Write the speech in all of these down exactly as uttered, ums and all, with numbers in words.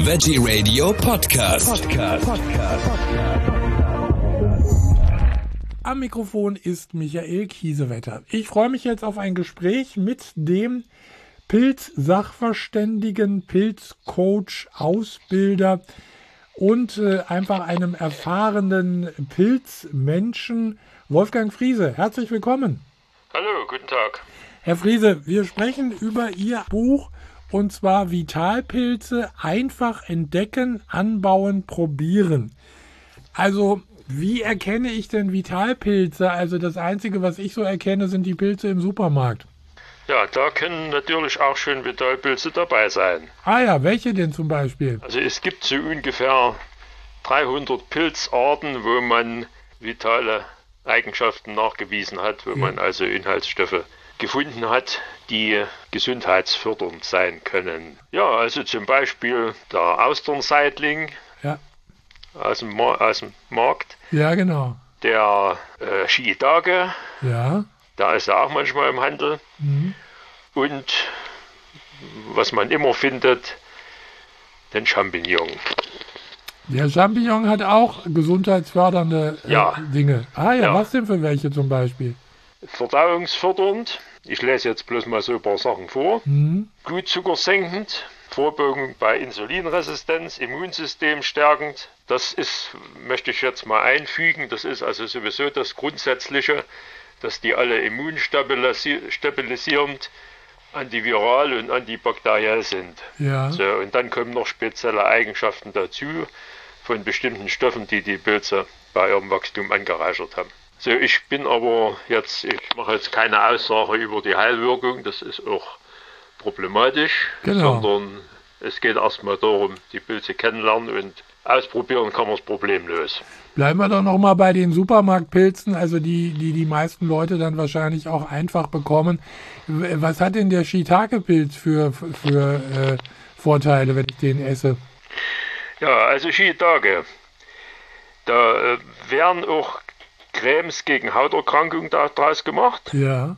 Veggie Radio Podcast. Podcast. Podcast. Am Mikrofon ist Michael Kiesewetter. Ich freue mich jetzt auf ein Gespräch mit dem Pilz-Sachverständigen, Pilzcoach, Ausbilder und äh, einfach einem erfahrenen Pilzmenschen, Wolfgang Friese. Herzlich willkommen. Hallo, guten Tag. Herr Friese, wir sprechen über Ihr Buch, und zwar Vitalpilze einfach entdecken, anbauen, probieren. Also, wie erkenne ich denn Vitalpilze? Also das Einzige, was ich so erkenne, sind die Pilze im Supermarkt. Ja, da können natürlich auch schon Vitalpilze dabei sein. Ah ja, welche denn zum Beispiel? Also es gibt so ungefähr dreihundert Pilzarten, wo man vitale Eigenschaften nachgewiesen hat, wo Ja. man also Inhaltsstoffe gefunden hat, die gesundheitsfördernd sein können. Ja, also zum Beispiel der Austernseitling Ja, aus dem, Ma- aus dem Markt, ja genau. der äh, Shiitake, Ja, der ist ja auch manchmal im Handel. mhm. Und was man immer findet, den Champignon. Der Champignon hat auch gesundheitsfördernde äh, Ja. Dinge. Ah ja, Ja. was denn für welche zum Beispiel? Verdauungsfördernd, ich lese jetzt bloß mal so ein paar Sachen vor. Mhm. Blutzucker senkend, Vorbeugung bei Insulinresistenz, Immunsystem stärkend. Das ist, möchte ich jetzt mal einfügen, das ist also sowieso das Grundsätzliche, dass die alle immunstabilisierend, antiviral und antibakteriell sind. Ja, So, und dann kommen noch spezielle Eigenschaften dazu von bestimmten Stoffen, die die Pilze bei ihrem Wachstum angereichert haben. So, ich bin aber jetzt, ich mache jetzt keine Aussage über die Heilwirkung, das ist auch problematisch, Genau. sondern es geht erstmal darum, die Pilze kennenlernen und ausprobieren kann man es problemlos. bleiben wir doch nochmal bei den Supermarktpilzen, also die, die die meisten Leute dann wahrscheinlich auch einfach bekommen. W- Was hat denn der Shiitake-Pilz für, für äh, Vorteile, wenn ich den esse? Ja, also Shiitake, da äh, werden auch Cremes gegen Hauterkrankungen daraus gemacht. Ja,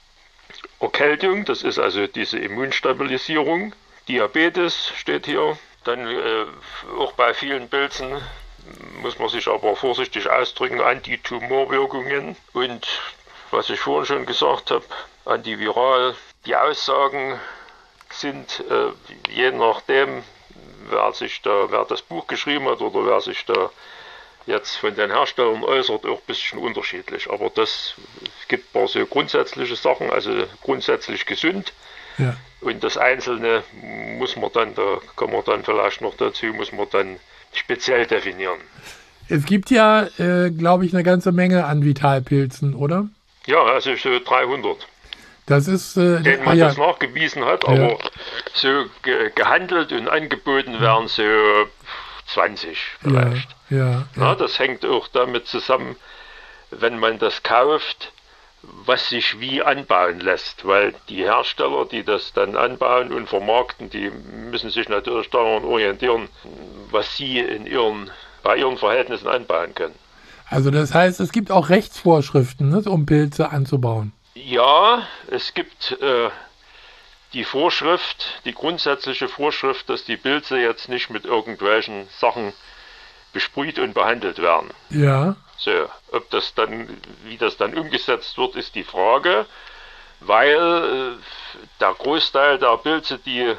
Erkältung, das ist also diese Immunstabilisierung. Diabetes steht hier. Dann äh, auch bei vielen Pilzen muss man sich aber vorsichtig ausdrücken, Antitumorwirkungen und was ich vorhin schon gesagt habe, antiviral. Die Aussagen sind äh, je nachdem, wer sich da, wer das Buch geschrieben hat oder wer sich da jetzt von den Herstellern äußert, auch ein bisschen unterschiedlich. Aber das es gibt ein paar so grundsätzliche Sachen, also grundsätzlich gesund. ja. Und das Einzelne muss man dann, da kommen wir dann vielleicht noch dazu, muss man dann speziell definieren. Es gibt ja, äh, glaube ich, eine ganze Menge an Vitalpilzen, oder? Ja, also so dreihundert, Das ist, äh, denen ah, man ja, das nachgewiesen hat, Ja. aber so ge gehandelt und angeboten werden so zwanzig ja, vielleicht. ja, Na, ja. das hängt auch damit zusammen, wenn man das kauft, was sich wie anbauen lässt, weil die Hersteller, die das dann anbauen und vermarkten, die müssen sich natürlich daran orientieren, was sie in ihren, bei ihren Verhältnissen anbauen können. Also das heißt, es gibt auch Rechtsvorschriften, ne, um Pilze anzubauen. Ja, es gibt äh, die Vorschrift, die grundsätzliche Vorschrift, dass die Pilze jetzt nicht mit irgendwelchen Sachen besprüht und behandelt werden. Ja, So, ob das dann, wie das dann umgesetzt wird, ist die Frage, weil äh, der Großteil der Pilze, die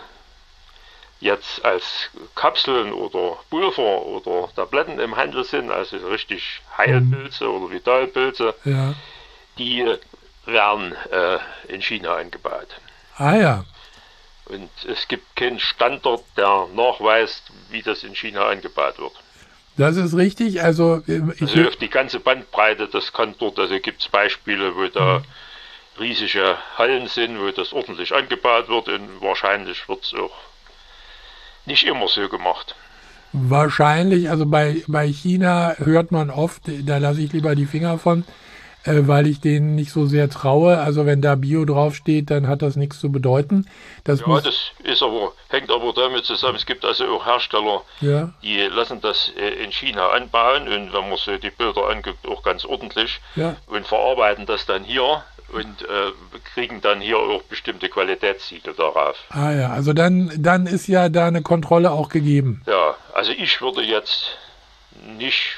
jetzt als Kapseln oder Pulver oder Tabletten im Handel sind, also richtig Heilpilze oder Vitalpilze, ja. die werden äh, in China angebaut. Ah ja. Und es gibt keinen Standard, der nachweist, wie das in China angebaut wird. Das ist richtig. Also äh, ich, Also auf die ganze Bandbreite, das kann dort, also gibt es Beispiele, wo da riesige Hallen sind, wo das ordentlich angebaut wird und wahrscheinlich wird es auch nicht immer so gemacht. wahrscheinlich, also bei, bei China hört man oft, da lasse ich lieber die Finger von, äh, weil ich denen nicht so sehr traue. Also wenn da Bio draufsteht, dann hat das nichts zu bedeuten. Das Ja, muss, das ist aber, hängt aber damit zusammen, es gibt also auch Hersteller, ja, die lassen das äh, in China anbauen und wenn man sich die Bilder anguckt, auch ganz ordentlich ja. und verarbeiten das dann hier und äh, kriegen dann hier auch bestimmte Qualitätssiegel darauf. Ah ja, also dann, dann ist ja da eine Kontrolle auch gegeben. Ja, also ich würde jetzt nicht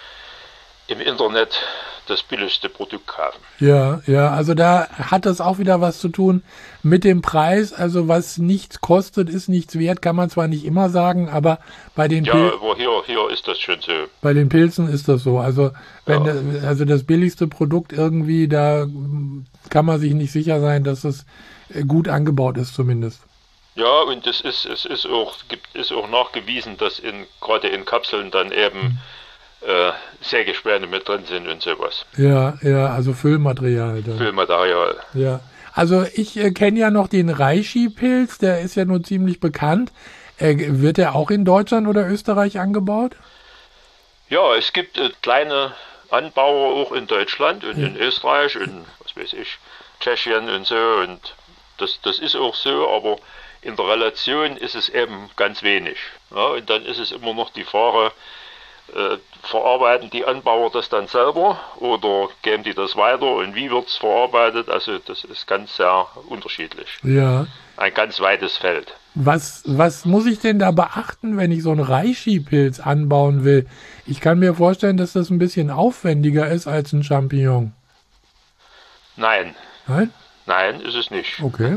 im Internet das billigste Produkt kaufen. Ja, ja, also da hat das auch wieder was zu tun mit dem Preis. Also was nichts kostet, ist nichts wert, kann man zwar nicht immer sagen, aber bei den, Ja, Pil aber hier, hier ist das schon so. bei den Pilzen ist das so. Also wenn Ja. das, also das billigste Produkt irgendwie, da mm, kann man sich nicht sicher sein, dass es äh, gut angebaut ist zumindest. Ja, und es ist, es ist auch, gibt, ist auch nachgewiesen, dass in, gerade in Kapseln dann eben äh, Sägespäne mit drin sind und sowas. Ja, ja, also Füllmaterial dann. Füllmaterial. Ja, also ich äh, kenne ja noch den Reishi-Pilz, der ist ja nun ziemlich bekannt. Äh, wird der auch in Deutschland oder Österreich angebaut? Ja, es gibt äh, kleine Anbauer auch in Deutschland und Ja. in Österreich und was weiß ich, Tschechien und so und das, das ist auch so, aber in der Relation ist es eben ganz wenig. Ja, und dann ist es immer noch die Frage, äh, verarbeiten die Anbauer das dann selber oder geben die das weiter und wie wird es verarbeitet? Also das ist ganz sehr unterschiedlich. Ja. Ein ganz weites Feld. Was, was muss ich denn da beachten, wenn ich so einen Reishi-Pilz anbauen will? Ich kann mir vorstellen, dass das ein bisschen aufwendiger ist als ein Champignon. Nein, Nein? nein, ist es nicht. Okay.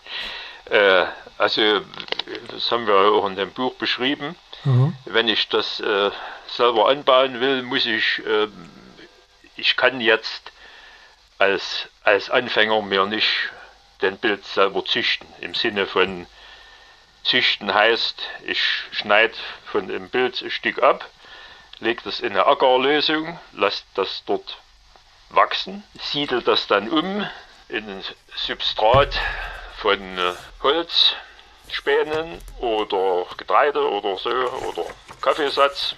Äh, also, das haben wir auch in dem Buch beschrieben. Aha. Wenn ich das äh, selber anbauen will, muss ich, äh, ich kann jetzt als, als Anfänger mir nicht den Pilz selber züchten. Im Sinne von züchten heißt, ich schneide von dem Pilz ein Stück ab, lege das in eine Agarlösung, lasse das dort wachsen, siedle das dann um in ein Substrat von äh, Holzspänen oder Getreide oder so oder Kaffeesatz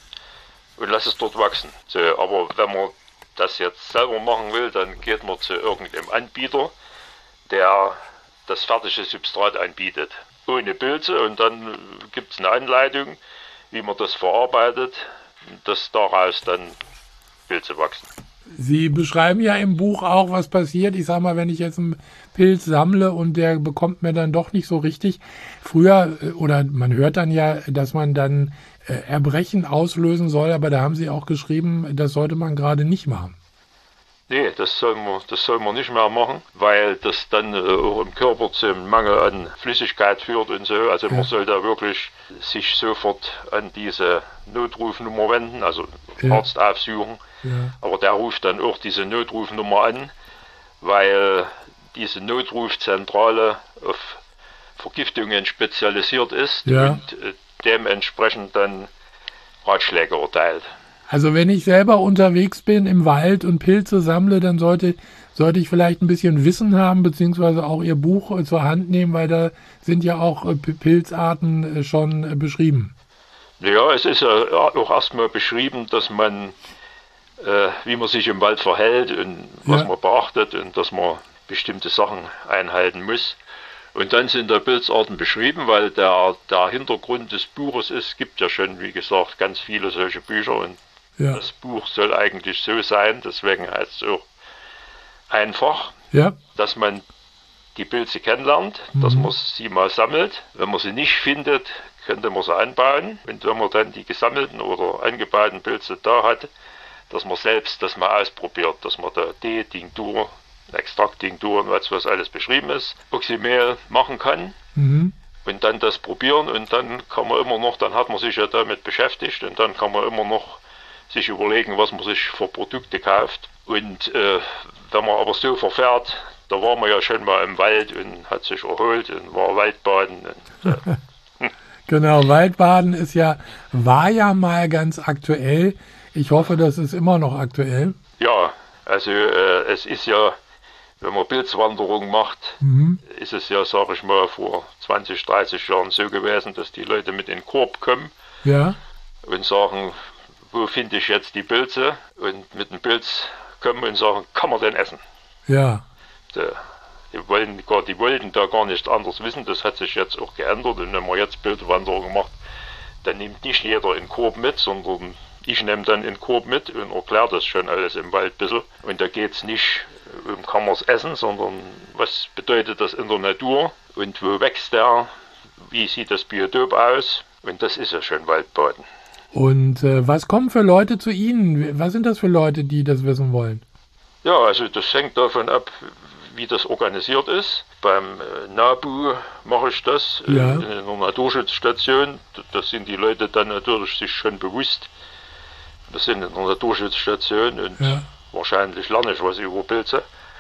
und lasse es dort wachsen. So, aber wenn man das jetzt selber machen will, dann geht man zu irgendeinem Anbieter, der das fertige Substrat anbietet, ohne Pilze und dann gibt es eine Anleitung, wie man das verarbeitet, dass daraus dann Pilze wachsen. Sie beschreiben ja im Buch auch, was passiert. Ich sag mal, wenn ich jetzt einen Pilz sammle und der bekommt mir dann doch nicht so richtig. Früher, äh, oder man hört dann ja, dass man dann äh, Erbrechen auslösen soll, aber da haben Sie auch geschrieben, das sollte man gerade nicht machen. Nee, das soll man, das soll man nicht mehr machen, weil das dann äh, auch im Körper zum Mangel an Flüssigkeit führt und so. Also man Ja. soll da wirklich sich sofort an diese Notrufnummer wenden, also Ja. Arzt aufsuchen. Ja. Aber der ruft dann auch diese Notrufnummer an, weil diese Notrufzentrale auf Vergiftungen spezialisiert ist Ja. und äh, dementsprechend dann Ratschläge erteilt. Also wenn ich selber unterwegs bin im Wald und Pilze sammle, dann sollte, sollte ich vielleicht ein bisschen Wissen haben, beziehungsweise auch Ihr Buch äh, zur Hand nehmen, weil da sind ja auch äh, P- Pilzarten äh, schon äh, beschrieben. Ja, es ist ja auch erstmal beschrieben, dass man, äh, wie man sich im Wald verhält und was Ja. man beachtet und dass man bestimmte Sachen einhalten muss. Und dann sind da Pilzarten beschrieben, weil der, der Hintergrund des Buches ist, gibt ja schon, wie gesagt, ganz viele solche Bücher und Ja. das Buch soll eigentlich so sein, deswegen heißt es auch einfach, Ja. dass man die Pilze kennenlernt, dass man sie mal sammelt. Wenn man sie nicht findet, könnte man sie anbauen. Und wenn man dann die gesammelten oder angebauten Pilze da hat, dass man selbst das mal ausprobiert, dass man da Tee, Tinktur, Extrakt, Tinktur und was, was alles beschrieben ist, Oxymehl machen kann. Mhm. Und dann das probieren und dann kann man immer noch, dann hat man sich ja damit beschäftigt und dann kann man immer noch sich überlegen, was man sich für Produkte kauft. Und äh, wenn man aber so verfährt, da war man ja schon mal im Wald und hat sich erholt und war Waldbaden. Und, äh, Genau, Waldbaden ist ja, war ja mal ganz aktuell. Ich hoffe, das ist immer noch aktuell. ja, also äh, es ist ja, wenn man Pilzwanderung macht, Mhm. ist es ja, sag ich mal, vor zwanzig, dreißig Jahren so gewesen, dass die Leute mit in den Korb kommen Ja, und sagen, wo finde ich jetzt die Pilze? Und mit dem Pilz kommen und sagen, kann man denn essen? Ja. Die, die, wollen, gar, die wollten da gar nicht anders wissen, das hat sich jetzt auch geändert und wenn man jetzt Pilzewanderung macht, dann nimmt nicht jeder einen Korb mit, sondern ich nehme dann einen Korb mit und erkläre das schon alles im Wald ein bisschen. Und da geht es nicht um kann man es essen, sondern was bedeutet das in der Natur und wo wächst der, wie sieht das Biotop aus und das ist ja schon Waldbaden. Und äh, was kommen für Leute zu Ihnen? Was sind das für Leute, die das wissen wollen? Ja, also das hängt davon ab, wie das organisiert ist. Beim äh, NABU mache ich das ja. in, in einer Naturschutzstation. Das sind die Leute dann natürlich sich schon bewusst. Wir sind in einer Naturschutzstation und ja. wahrscheinlich lerne ich was über Pilze.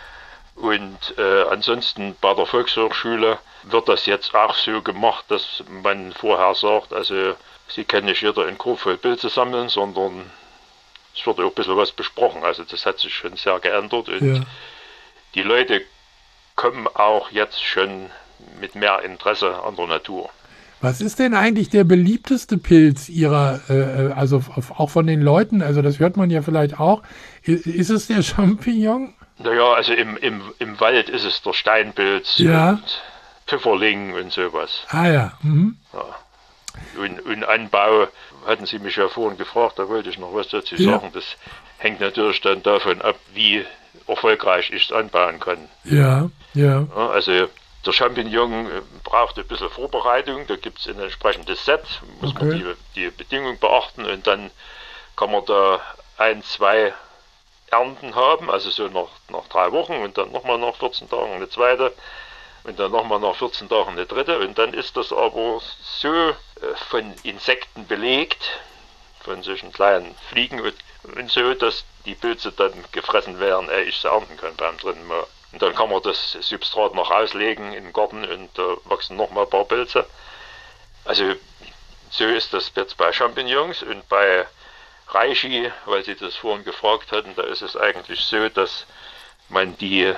Und äh, ansonsten bei der Volkshochschule wird das jetzt auch so gemacht, dass man vorher sagt, also Sie können nicht jeder einen Korb voll Pilze sammeln, sondern es wird auch ein bisschen was besprochen. Also das hat sich schon sehr geändert und ja. die Leute kommen auch jetzt schon mit mehr Interesse an der Natur. Was ist denn eigentlich der beliebteste Pilz Ihrer, äh, also auch von den Leuten, also das hört man ja vielleicht auch, ist es der Champignon? Naja, also im, im, im Wald ist es der Steinpilz ja. und Pfifferling und sowas. Ah ja. Mhm. ja. Und, und Anbau, hatten Sie mich ja vorhin gefragt, da wollte ich noch was dazu ja. sagen. Das hängt natürlich dann davon ab, wie erfolgreich ich es anbauen kann. Ja, ja. ja also der Champignon braucht ein bisschen Vorbereitung, da gibt es ein entsprechendes Set, muss okay. man die, die Bedingungen beachten und dann kann man da ein, zwei Ernten haben, also so nach, nach drei Wochen und dann nochmal nach vierzehn Tagen eine zweite und dann nochmal nach vierzehn Tagen eine dritte und dann ist das aber so äh, von Insekten belegt, von solchen kleinen Fliegen und, und so, dass die Pilze dann gefressen werden, ehe ich sie ernten kann beim dritten Mal. Und dann kann man das Substrat noch auslegen im Garten und da äh, wachsen nochmal ein paar Pilze. Also so ist das jetzt bei Champignons und bei Reishi, weil Sie das vorhin gefragt hatten, da ist es eigentlich so, dass man die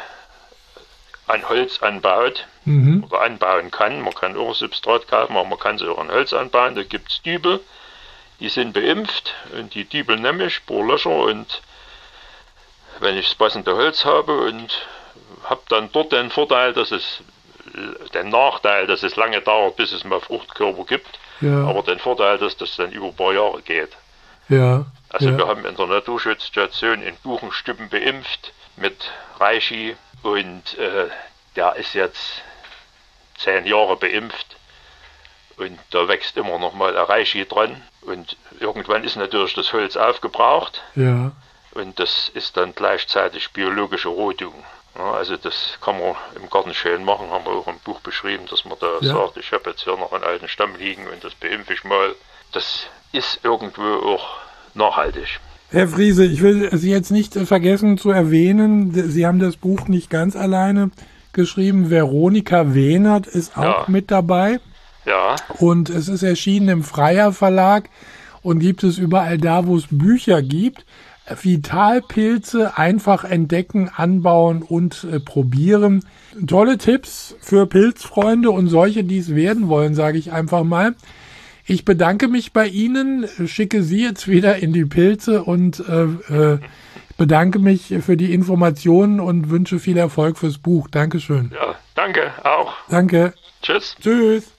an Holz anbaut mhm. oder anbauen kann. Man kann auch Substrat kaufen, aber man kann sie auch an Holz anbauen. Da gibt es Dübel, die sind beimpft und die Dübel nehme ich, paar Löcher und wenn ich das passende Holz habe und habe dann dort den Vorteil, dass es, den Nachteil, dass es lange dauert, bis es mal Fruchtkörper gibt, ja. aber den Vorteil, dass das dann über ein paar Jahre geht. Ja. Also ja. wir haben in der Naturschutzstation in Buchenstüppen beimpft mit Reishi und äh, der ist jetzt zehn Jahre beimpft und da wächst immer noch mal ein Reishi dran und irgendwann ist natürlich das Holz aufgebraucht. Ja. Und das ist dann gleichzeitig biologische Rodung. Ja, also das kann man im Garten schön machen, haben wir auch im Buch beschrieben, dass man da ja. sagt, ich habe jetzt hier noch einen alten Stamm liegen und das beimpfe ich mal. Das ist irgendwo auch nachhaltig. Herr Friese, ich will Sie jetzt nicht vergessen zu erwähnen, Sie haben das Buch nicht ganz alleine geschrieben. Veronika Wehnert ist auch ja. mit dabei. Ja. Und es ist erschienen im Freier Verlag und gibt es überall da, wo es Bücher gibt. Vitalpilze einfach entdecken, anbauen und äh, probieren. Tolle Tipps für Pilzfreunde und solche, die es werden wollen, sage ich einfach mal. Ich bedanke mich bei Ihnen, schicke Sie jetzt wieder in die Pilze und äh, äh, bedanke mich für die Informationen und wünsche viel Erfolg fürs Buch. Dankeschön. Ja, danke auch. Danke. Tschüss. Tschüss.